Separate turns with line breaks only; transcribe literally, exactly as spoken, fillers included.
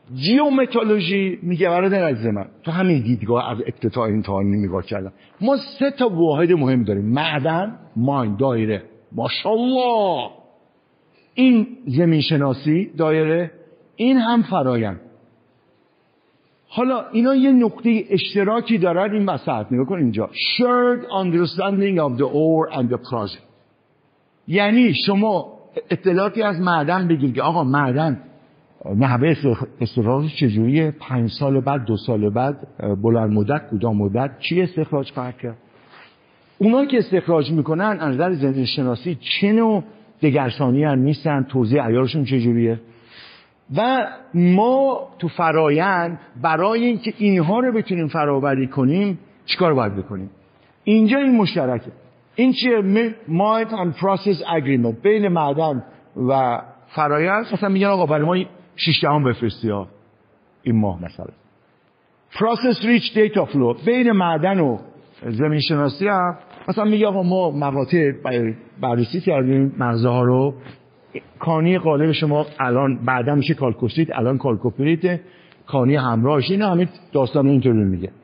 جیومتالوژی میگه برادر عزیز من، تو همین دیدگاه از ابتدا انتها نگاه کردم، ما سه تا واحد مهم داریم: معدن، ماین، دایره. ماشاءالله. این زمین شناسی دایره، این هم فرایند. حالا اینا یه نقطه اشتراکی دارن این وسط. نگاه کن اینجا: shared understanding of the ore and the process. یعنی شما اطلاعاتی از معدن بگیر که آقا معدن نحوه استخراجش چجوریه، پنج سال بعد، دو سال بعد، بلند مدت، کوتاه مدت چی استخراج خواهد کرد. اونا که استخراج میکنن از نظر زمین شناسی چه نوع دگرسانی هم نیستن، توزیع عیارشون چجوریه. و ما تو فرایند برای اینکه اینها رو بتونیم فرآوری کنیم چیکار باید بکنیم؟ اینجا این مشترکه. این چیه؟ Mine and Process Agreement بین معدن و فرایند. مثلا میگن آقا برای ما شش دهم بفرستی ها این ماه مثلا. Process Rich Data Flow بین معدن و زمین شناسی هم مثلا میگه آقا ما مقاطع بررسی کردیم مغزه ها رو، کانی قالب شما الان بعدا میشه کالکوسیت، الان کالکوپریت، کانی همراهش. اینا همین داستان اینطوری میگه.